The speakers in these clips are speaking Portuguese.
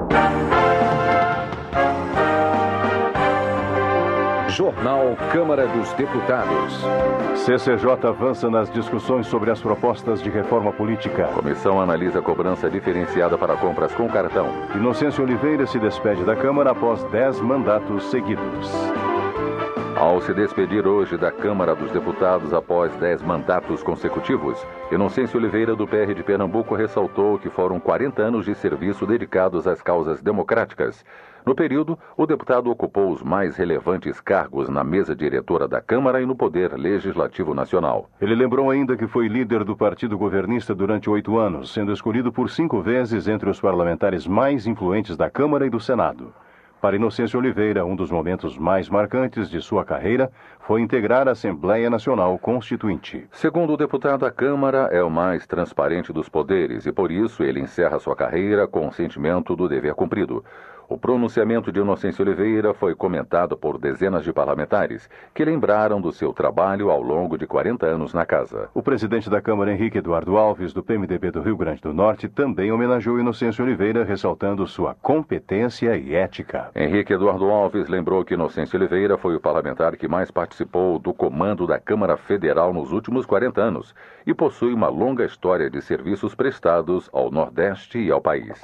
Jornal Câmara dos Deputados. CCJ avança nas discussões sobre as propostas de reforma política. Comissão analisa a cobrança diferenciada para compras com cartão. Inocêncio Oliveira se despede da Câmara após 10 mandatos seguidos. Ao se despedir hoje da Câmara dos Deputados após 10 mandatos consecutivos, Inocêncio Oliveira, do PR de Pernambuco, ressaltou que foram 40 anos de serviço dedicados às causas democráticas. No período, o deputado ocupou os mais relevantes cargos na mesa diretora da Câmara e no Poder Legislativo Nacional. Ele lembrou ainda que foi líder do partido governista durante 8 anos, sendo escolhido por 5 vezes entre os parlamentares mais influentes da Câmara e do Senado. Para Inocêncio Oliveira, um dos momentos mais marcantes de sua carreira foi integrar a Assembleia Nacional Constituinte. Segundo o deputado, a Câmara é o mais transparente dos poderes e, por isso, ele encerra sua carreira com o sentimento do dever cumprido. O pronunciamento de Inocêncio Oliveira foi comentado por dezenas de parlamentares que lembraram do seu trabalho ao longo de 40 anos na casa. O presidente da Câmara, Henrique Eduardo Alves, do PMDB do Rio Grande do Norte, também homenageou Inocêncio Oliveira, ressaltando sua competência e ética. Henrique Eduardo Alves lembrou que Inocêncio Oliveira foi o parlamentar que mais participou do comando da Câmara Federal nos últimos 40 anos e possui uma longa história de serviços prestados ao Nordeste e ao país.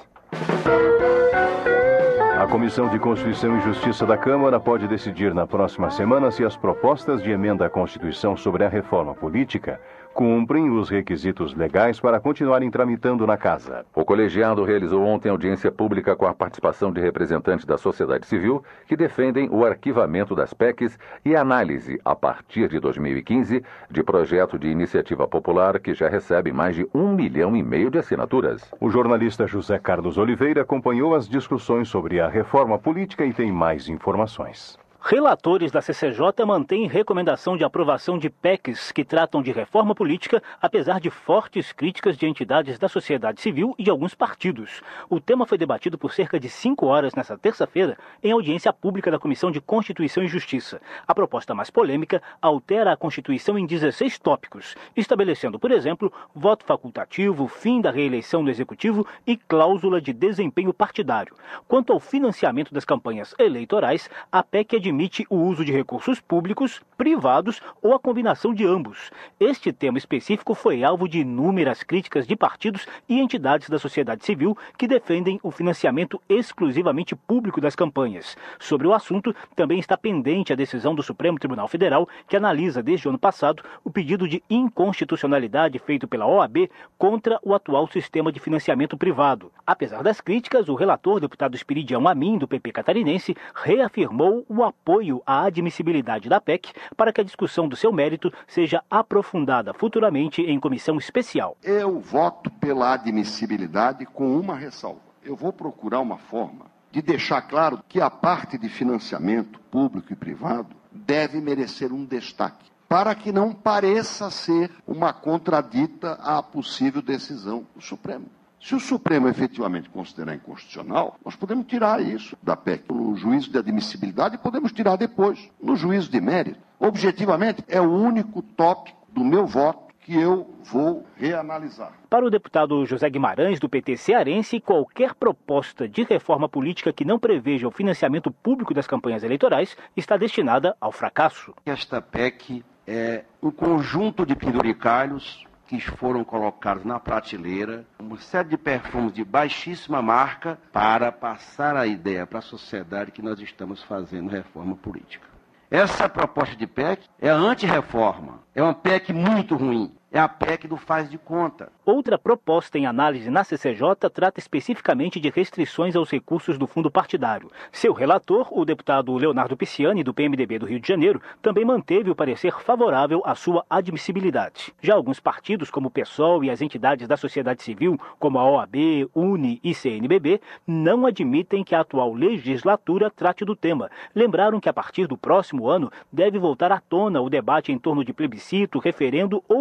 A Comissão de Constituição e Justiça da Câmara pode decidir na próxima semana se as propostas de emenda à Constituição sobre a reforma política cumprem os requisitos legais para continuarem tramitando na Casa. O colegiado realizou ontem audiência pública com a participação de representantes da sociedade civil que defendem o arquivamento das PECs e análise, a partir de 2015, de projeto de iniciativa popular que já recebe mais de 1,5 milhão de assinaturas. O jornalista José Carlos Oliveira acompanhou as discussões sobre a reforma política e tem mais informações. Relatores da CCJ mantêm recomendação de aprovação de PECs que tratam de reforma política, apesar de fortes críticas de entidades da sociedade civil e de alguns partidos. O tema foi debatido por cerca de 5 horas nesta terça-feira em audiência pública da Comissão de Constituição e Justiça. A proposta mais polêmica altera a Constituição em 16 tópicos, estabelecendo, por exemplo, voto facultativo, fim da reeleição do Executivo e cláusula de desempenho partidário. Quanto ao financiamento das campanhas eleitorais, a PEC admite o uso de recursos públicos, privados ou a combinação de ambos. Este tema específico foi alvo de inúmeras críticas de partidos e entidades da sociedade civil que defendem o financiamento exclusivamente público das campanhas. Sobre o assunto, também está pendente a decisão do Supremo Tribunal Federal, que analisa desde o ano passado o pedido de inconstitucionalidade feito pela OAB contra o atual sistema de financiamento privado. Apesar das críticas, o relator, deputado Espiridião Amin, do PP catarinense, reafirmou o apoio à admissibilidade da PEC para que a discussão do seu mérito seja aprofundada futuramente em comissão especial. Eu voto pela admissibilidade com uma ressalva. Eu vou procurar uma forma de deixar claro que a parte de financiamento público e privado deve merecer um destaque, para que não pareça ser uma contradita à possível decisão do Supremo. Se o Supremo efetivamente considerar inconstitucional, nós podemos tirar isso da PEC no juízo de admissibilidade e podemos tirar depois no juízo de mérito. Objetivamente, é o único tópico do meu voto que eu vou reanalisar. Para o deputado José Guimarães, do PT cearense, qualquer proposta de reforma política que não preveja o financiamento público das campanhas eleitorais está destinada ao fracasso. Esta PEC é um conjunto de penduricalhos que foram colocados na prateleira, uma série de perfumes de baixíssima marca para passar a ideia para a sociedade que nós estamos fazendo reforma política. Essa proposta de PEC é a anti-reforma, é uma PEC muito ruim. É a PEC do faz de conta. Outra proposta em análise na CCJ trata especificamente de restrições aos recursos do fundo partidário. Seu relator, o deputado Leonardo Pisciani, do PMDB do Rio de Janeiro, também manteve o parecer favorável à sua admissibilidade. Já alguns partidos, como o PSOL e as entidades da sociedade civil, como a OAB, UNE e CNBB, não admitem que a atual legislatura trate do tema. Lembraram que a partir do próximo ano deve voltar à tona o debate em torno de plebiscito, referendo ou constitucional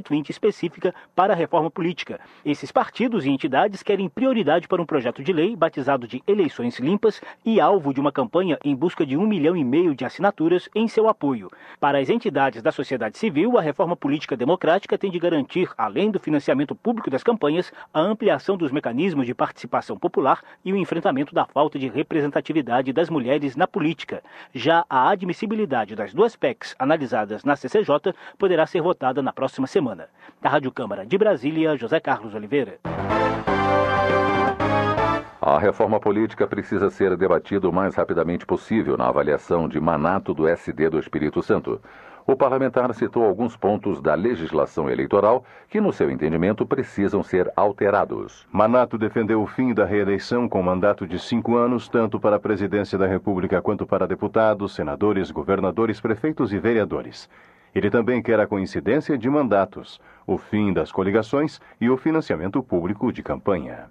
constituinte específica para a reforma política. Esses partidos e entidades querem prioridade para um projeto de lei batizado de Eleições Limpas e alvo de uma campanha em busca de 1,5 milhão de assinaturas em seu apoio. Para as entidades da sociedade civil, a reforma política democrática tem de garantir, além do financiamento público das campanhas, a ampliação dos mecanismos de participação popular e o enfrentamento da falta de representatividade das mulheres na política. Já a admissibilidade das duas PECs analisadas na CCJ poderá ser votada na próxima semana. Da Rádio Câmara de Brasília, José Carlos Oliveira. A reforma política precisa ser debatida o mais rapidamente possível na avaliação de Manato do SD do Espírito Santo. O parlamentar citou alguns pontos da legislação eleitoral que, no seu entendimento, precisam ser alterados. Manato defendeu o fim da reeleição com mandato de 5 anos, tanto para a presidência da República quanto para deputados, senadores, governadores, prefeitos e vereadores. Ele também quer a coincidência de mandatos, o fim das coligações e o financiamento público de campanha.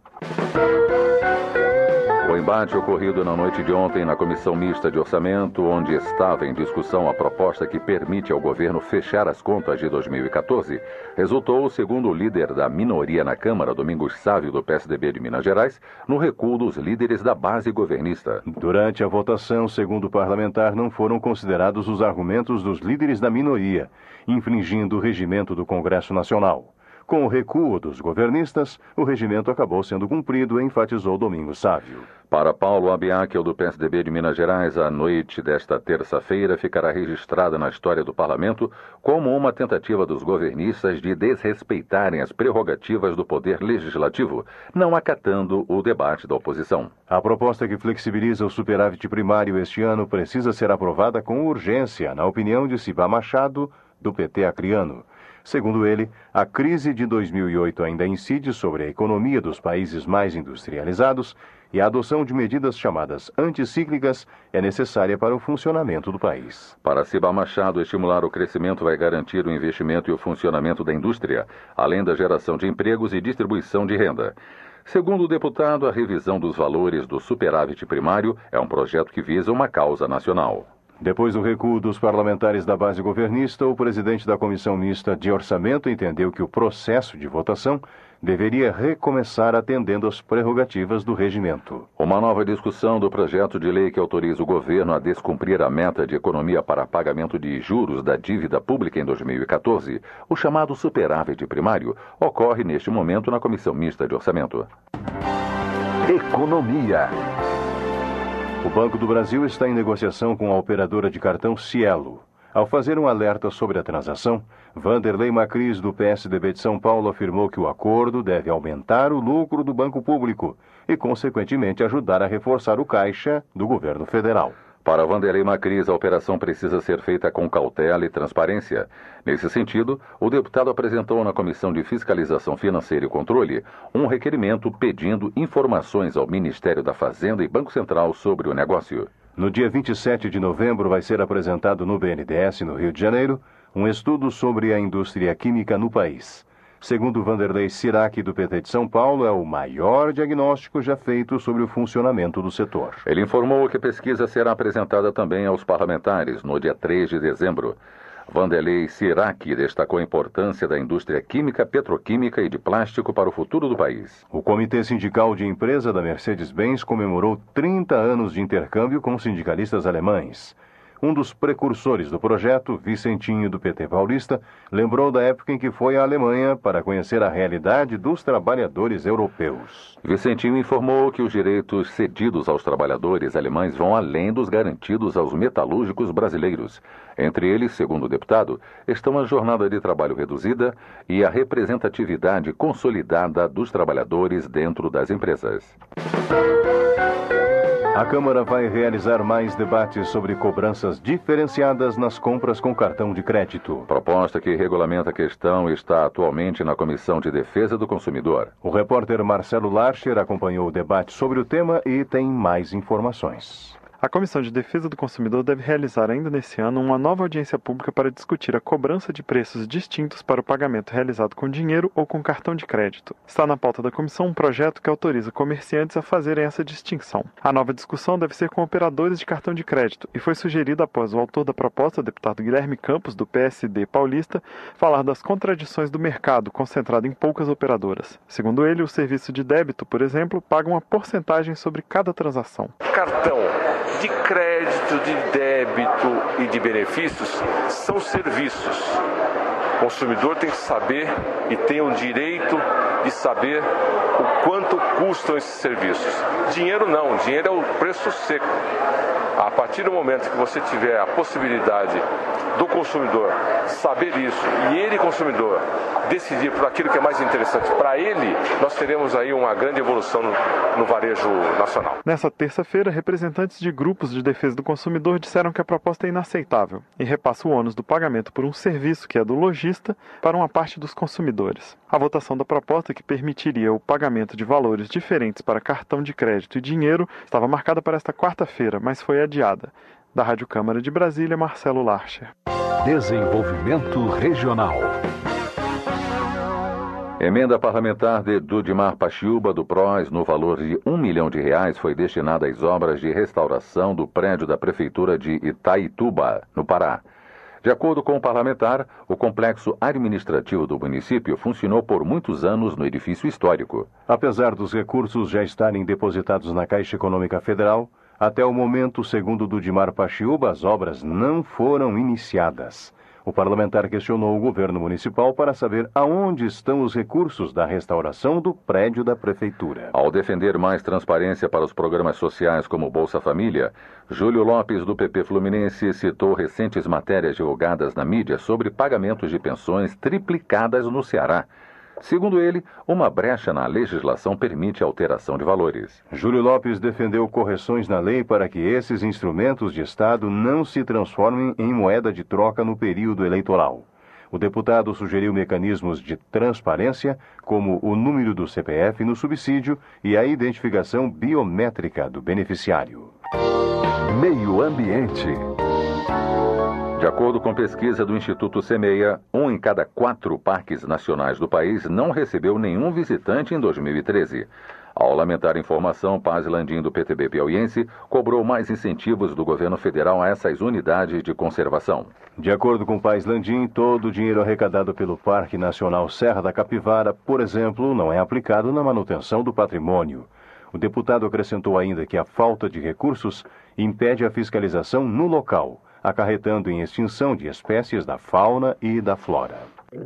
O embate ocorrido na noite de ontem na Comissão Mista de Orçamento, onde estava em discussão a proposta que permite ao governo fechar as contas de 2014, resultou, segundo o líder da minoria na Câmara, Domingos Sávio, do PSDB de Minas Gerais, no recuo dos líderes da base governista. Durante a votação, segundo o parlamentar, não foram considerados os argumentos dos líderes da minoria, infringindo o regimento do Congresso Nacional. Com o recuo dos governistas, o regimento acabou sendo cumprido, enfatizou Domingos Sávio. Para Paulo Abiakel, do PSDB de Minas Gerais, a noite desta terça-feira ficará registrada na história do parlamento como uma tentativa dos governistas de desrespeitarem as prerrogativas do poder legislativo, não acatando o debate da oposição. A proposta que flexibiliza o superávit primário este ano precisa ser aprovada com urgência, na opinião de Cibá Machado, do PT acreano. Segundo ele, a crise de 2008 ainda incide sobre a economia dos países mais industrializados e a adoção de medidas chamadas anticíclicas é necessária para o funcionamento do país. Para Cibá Machado, estimular o crescimento vai garantir o investimento e o funcionamento da indústria, além da geração de empregos e distribuição de renda. Segundo o deputado, a revisão dos valores do superávit primário é um projeto que visa uma causa nacional. Depois do recuo dos parlamentares da base governista, o presidente da Comissão Mista de Orçamento entendeu que o processo de votação deveria recomeçar atendendo às prerrogativas do regimento. Uma nova discussão do projeto de lei que autoriza o governo a descumprir a meta de economia para pagamento de juros da dívida pública em 2014, o chamado superávit primário, ocorre neste momento na Comissão Mista de Orçamento. Economia. O Banco do Brasil está em negociação com a operadora de cartão Cielo. Ao fazer um alerta sobre a transação, Vanderlei Macris, do PSDB de São Paulo, afirmou que o acordo deve aumentar o lucro do banco público e, consequentemente, ajudar a reforçar o caixa do governo federal. Para Vanderlei Macris, a operação precisa ser feita com cautela e transparência. Nesse sentido, o deputado apresentou na Comissão de Fiscalização Financeira e Controle um requerimento pedindo informações ao Ministério da Fazenda e Banco Central sobre o negócio. No dia 27 de novembro vai ser apresentado no BNDES, no Rio de Janeiro, um estudo sobre a indústria química no país. Segundo Vanderlei Sirac, do PT de São Paulo, é o maior diagnóstico já feito sobre o funcionamento do setor. Ele informou que a pesquisa será apresentada também aos parlamentares no dia 3 de dezembro. Vanderlei Sirac destacou a importância da indústria química, petroquímica e de plástico para o futuro do país. O Comitê Sindical de Empresa da Mercedes-Benz comemorou 30 anos de intercâmbio com sindicalistas alemães. Um dos precursores do projeto, Vicentinho, do PT paulista, lembrou da época em que foi à Alemanha para conhecer a realidade dos trabalhadores europeus. Vicentinho informou que os direitos cedidos aos trabalhadores alemães vão além dos garantidos aos metalúrgicos brasileiros. Entre eles, segundo o deputado, estão a jornada de trabalho reduzida e a representatividade consolidada dos trabalhadores dentro das empresas. A Câmara vai realizar mais debates sobre cobranças diferenciadas nas compras com cartão de crédito. Proposta que regulamenta a questão está atualmente na Comissão de Defesa do Consumidor. O repórter Marcelo Larcher acompanhou o debate sobre o tema e tem mais informações. A Comissão de Defesa do Consumidor deve realizar ainda nesse ano uma nova audiência pública para discutir a cobrança de preços distintos para o pagamento realizado com dinheiro ou com cartão de crédito. Está na pauta da comissão um projeto que autoriza comerciantes a fazerem essa distinção. A nova discussão deve ser com operadores de cartão de crédito e foi sugerida após o autor da proposta, o deputado Guilherme Campos, do PSD paulista, falar das contradições do mercado concentrado em poucas operadoras. Segundo ele, o serviço de débito, por exemplo, paga uma porcentagem sobre cada transação. Cartão de crédito, de débito e de benefícios são serviços. O consumidor tem que saber e tem o direito de saber o quanto custam esses serviços. Dinheiro não, dinheiro é o preço seco. A partir do momento que você tiver a possibilidade do consumidor saber isso e ele, consumidor, decidir por aquilo que é mais interessante para ele, nós teremos aí uma grande evolução no varejo nacional. Nessa terça-feira, representantes de grupos de defesa do consumidor disseram que a proposta é inaceitável e repassa o ônus do pagamento por um serviço que é do lojista para uma parte dos consumidores. A votação da proposta, que permitiria o pagamento de valores diferentes para cartão de crédito e dinheiro, estava marcada para esta quarta-feira, mas foi adiada. Da Rádio Câmara de Brasília, Marcelo Larcher. Desenvolvimento Regional. Emenda parlamentar de Dudimar Paxiúba, do PROS, no valor de R$1 milhão, foi destinada às obras de restauração do prédio da Prefeitura de Itaituba, no Pará. De acordo com o parlamentar, o complexo administrativo do município funcionou por muitos anos no edifício histórico. Apesar dos recursos já estarem depositados na Caixa Econômica Federal, até o momento, segundo Dudimar Paxiúba, as obras não foram iniciadas. O parlamentar questionou o governo municipal para saber aonde estão os recursos da restauração do prédio da prefeitura. Ao defender mais transparência para os programas sociais como Bolsa Família, Júlio Lopes, do PP Fluminense, citou recentes matérias divulgadas na mídia sobre pagamentos de pensões triplicadas no Ceará. Segundo ele, uma brecha na legislação permite a alteração de valores. Júlio Lopes defendeu correções na lei para que esses instrumentos de Estado não se transformem em moeda de troca no período eleitoral. O deputado sugeriu mecanismos de transparência, como o número do CPF no subsídio e a identificação biométrica do beneficiário. Meio Ambiente. De acordo com pesquisa do Instituto Semeia, 1 em cada 4 parques nacionais do país não recebeu nenhum visitante em 2013. Ao lamentar a informação, Paz Landim, do PTB piauiense, cobrou mais incentivos do governo federal a essas unidades de conservação. De acordo com Paz Landim, todo o dinheiro arrecadado pelo Parque Nacional Serra da Capivara, por exemplo, não é aplicado na manutenção do patrimônio. O deputado acrescentou ainda que a falta de recursos impede a fiscalização no local, acarretando em extinção de espécies da fauna e da flora.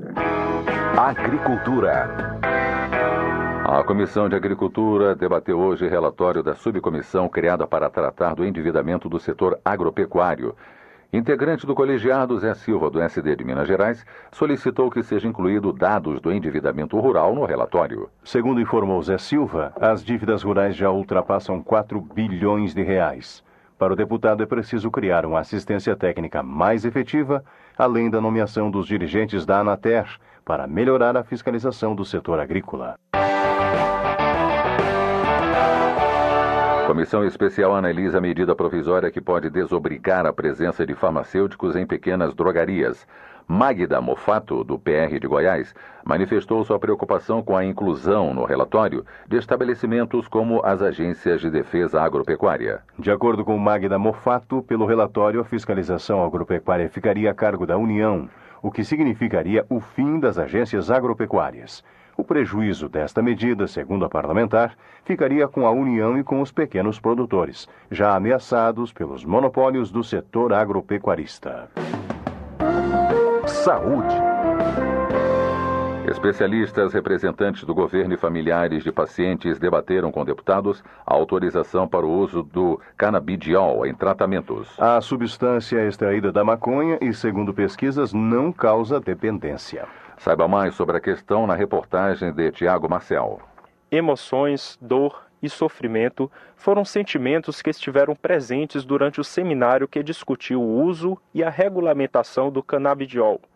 Agricultura. A Comissão de Agricultura debateu hoje relatório da subcomissão criada para tratar do endividamento do setor agropecuário. Integrante do colegiado, Zé Silva, do SD de Minas Gerais, solicitou que seja incluído dados do endividamento rural no relatório. Segundo informou Zé Silva, as dívidas rurais já ultrapassam 4 bilhões de reais. Para o deputado é preciso criar uma assistência técnica mais efetiva, além da nomeação dos dirigentes da Anater, para melhorar a fiscalização do setor agrícola. Comissão especial analisa a medida provisória que pode desobrigar a presença de farmacêuticos em pequenas drogarias. Magda Mofato, do PR de Goiás, manifestou sua preocupação com a inclusão no relatório de estabelecimentos como as agências de defesa agropecuária. De acordo com Magda Mofato, pelo relatório, a fiscalização agropecuária ficaria a cargo da União, o que significaria o fim das agências agropecuárias. O prejuízo desta medida, segundo a parlamentar, ficaria com a União e com os pequenos produtores, já ameaçados pelos monopólios do setor agropecuarista. Saúde. Especialistas, representantes do governo e familiares de pacientes debateram com deputados a autorização para o uso do canabidiol em tratamentos. A substância é extraída da maconha e, segundo pesquisas, não causa dependência. Saiba mais sobre a questão na reportagem de Tiago Marcel. Emoções, dor e sofrimento foram sentimentos que estiveram presentes durante o seminário que discutiu o uso e a regulamentação do canabidiol.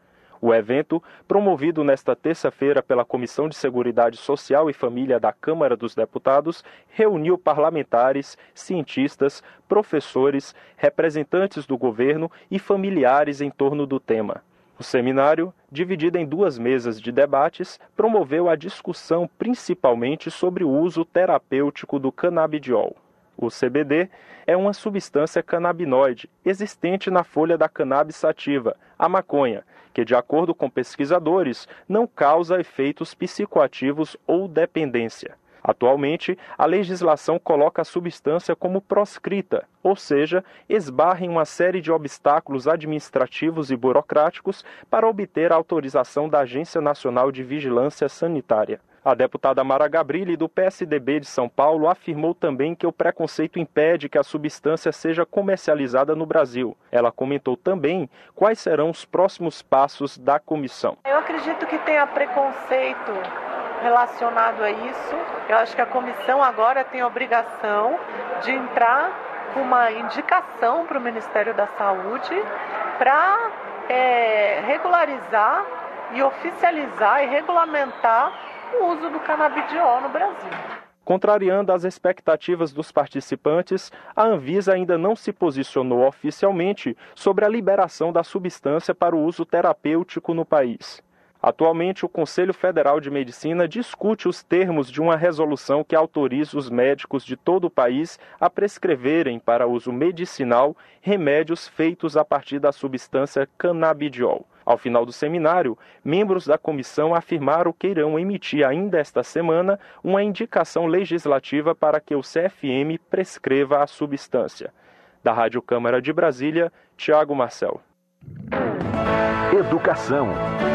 O evento, promovido nesta terça-feira pela Comissão de Seguridade Social e Família da Câmara dos Deputados, reuniu parlamentares, cientistas, professores, representantes do governo e familiares em torno do tema. O seminário, dividido em 2 mesas de debates, promoveu a discussão principalmente sobre o uso terapêutico do canabidiol. O CBD é uma substância canabinoide existente na folha da cannabis sativa, a maconha, que, de acordo com pesquisadores, não causa efeitos psicoativos ou dependência. Atualmente, a legislação coloca a substância como proscrita, ou seja, esbarra em uma série de obstáculos administrativos e burocráticos para obter a autorização da Agência Nacional de Vigilância Sanitária. A deputada Mara Gabrilli, do PSDB de São Paulo, afirmou também que o preconceito impede que a substância seja comercializada no Brasil. Ela comentou também quais serão os próximos passos da comissão. Eu acredito que tenha preconceito relacionado a isso. Eu acho que a comissão agora tem a obrigação de entrar com uma indicação para o Ministério da Saúde para regularizar e oficializar e regulamentar o uso do canabidiol no Brasil. Contrariando as expectativas dos participantes, a Anvisa ainda não se posicionou oficialmente sobre a liberação da substância para o uso terapêutico no país. Atualmente, o Conselho Federal de Medicina discute os termos de uma resolução que autoriza os médicos de todo o país a prescreverem para uso medicinal remédios feitos a partir da substância canabidiol. Ao final do seminário, membros da comissão afirmaram que irão emitir ainda esta semana uma indicação legislativa para que o CFM prescreva a substância. Da Rádio Câmara de Brasília, Tiago Marcel. Educação.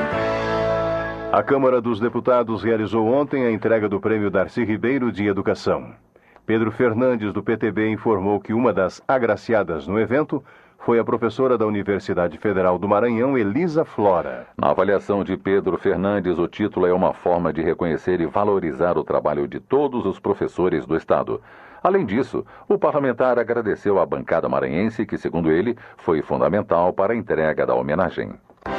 A Câmara dos Deputados realizou ontem a entrega do Prêmio Darcy Ribeiro de Educação. Pedro Fernandes, do PTB, informou que uma das agraciadas no evento foi a professora da Universidade Federal do Maranhão, Elisa Flora. Na avaliação de Pedro Fernandes, o título é uma forma de reconhecer e valorizar o trabalho de todos os professores do Estado. Além disso, o parlamentar agradeceu à bancada maranhense, que, segundo ele, foi fundamental para a entrega da homenagem.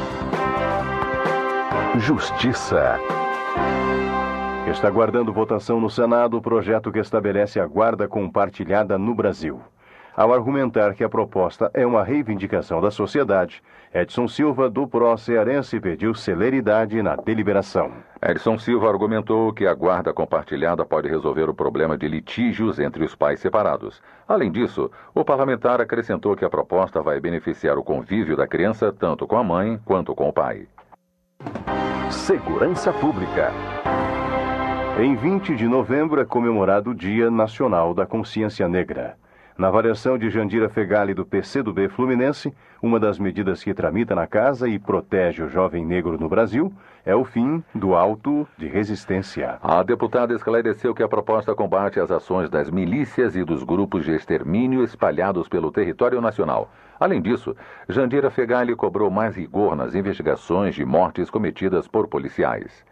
Justiça. Está aguardando votação no Senado o projeto que estabelece a guarda compartilhada no Brasil. Ao argumentar que a proposta é uma reivindicação da sociedade, Edson Silva, do PRO cearense, pediu celeridade na deliberação. Edson Silva argumentou que a guarda compartilhada pode resolver o problema de litígios entre os pais separados. Além disso, o parlamentar acrescentou que a proposta vai beneficiar o convívio da criança tanto com a mãe quanto com o pai. Segurança Pública. Em 20 de novembro é comemorado o Dia Nacional da Consciência Negra. Na avaliação de Jandira Fegali, do PCdoB Fluminense, uma das medidas que tramita na casa e protege o jovem negro no Brasil é o fim do auto de resistência. A deputada esclareceu que a proposta combate as ações das milícias e dos grupos de extermínio espalhados pelo território nacional. Além disso, Jandira Fegali cobrou mais rigor nas investigações de mortes cometidas por policiais.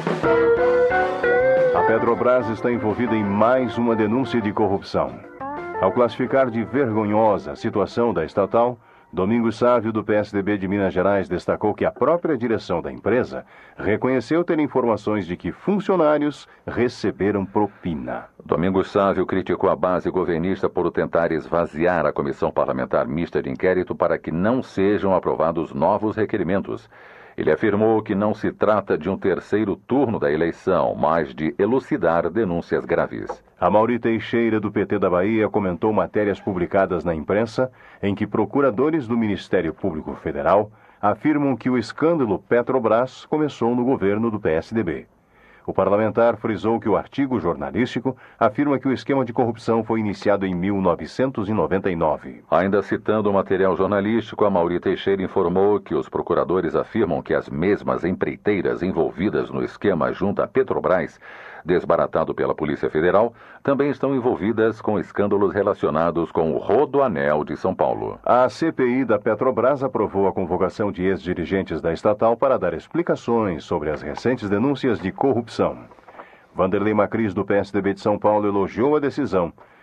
A Petrobras está envolvida em mais uma denúncia de corrupção. Ao classificar de vergonhosa a situação da estatal, Domingos Sávio, do PSDB de Minas Gerais, destacou que a própria direção da empresa reconheceu ter informações de que funcionários receberam propina. Domingos Sávio criticou a base governista por tentar esvaziar a Comissão Parlamentar Mista de Inquérito para que não sejam aprovados novos requerimentos. Ele afirmou que não se trata de um terceiro turno da eleição, mas de elucidar denúncias graves. Amaury Teixeira, do PT da Bahia, comentou matérias publicadas na imprensa em que procuradores do Ministério Público Federal afirmam que o escândalo Petrobras começou no governo do PSDB. O parlamentar frisou que o artigo jornalístico afirma que o esquema de corrupção foi iniciado em 1999. Ainda citando o material jornalístico, Amaury Teixeira informou que os procuradores afirmam que as mesmas empreiteiras envolvidas no esquema junto à Petrobras, desbaratado pela Polícia Federal, também estão envolvidas com escândalos relacionados com o Rodoanel de São Paulo. A CPI da Petrobras aprovou a convocação de ex-dirigentes da estatal para dar explicações sobre as recentes denúncias de corrupção. Vanderlei Macris, do PSDB de São Paulo, elogiou a decisão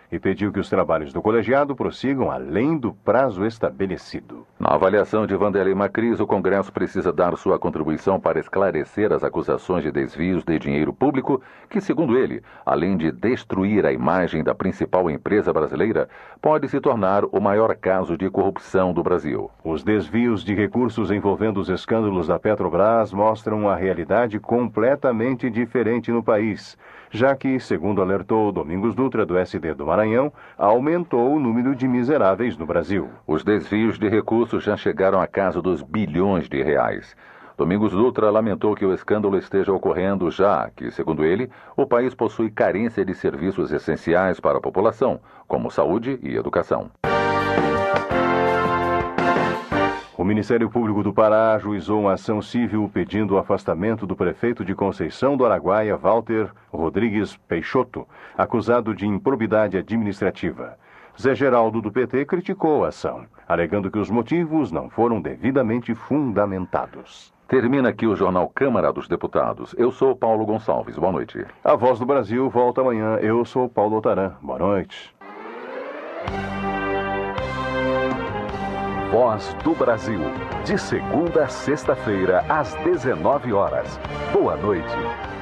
e pediu que os trabalhos do colegiado prossigam além do prazo estabelecido. Na avaliação de Vanderlei Macris, o Congresso precisa dar sua contribuição para esclarecer as acusações de desvios de dinheiro público, que, segundo ele, além de destruir a imagem da principal empresa brasileira, pode se tornar o maior caso de corrupção do Brasil. Os desvios de recursos envolvendo os escândalos da Petrobras mostram uma realidade completamente diferente no país, já que, segundo alertou Domingos Dutra, do SD do Maranhão, aumentou o número de miseráveis no Brasil. Os desvios de recursos já chegaram à casa dos bilhões de reais. Domingos Dutra lamentou que o escândalo esteja ocorrendo já que, segundo ele, o país possui carência de serviços essenciais para a população, como saúde e educação. O Ministério Público do Pará ajuizou uma ação civil pedindo o afastamento do prefeito de Conceição do Araguaia, Walter Rodrigues Peixoto, acusado de improbidade administrativa. Zé Geraldo, do PT, criticou a ação, alegando que os motivos não foram devidamente fundamentados. Termina aqui o Jornal Câmara dos Deputados. Eu sou Paulo Gonçalves. Boa noite. A Voz do Brasil volta amanhã. Eu sou Paulo Otaran. Boa noite. Voz do Brasil. De segunda a sexta-feira, às 19 horas. Boa noite.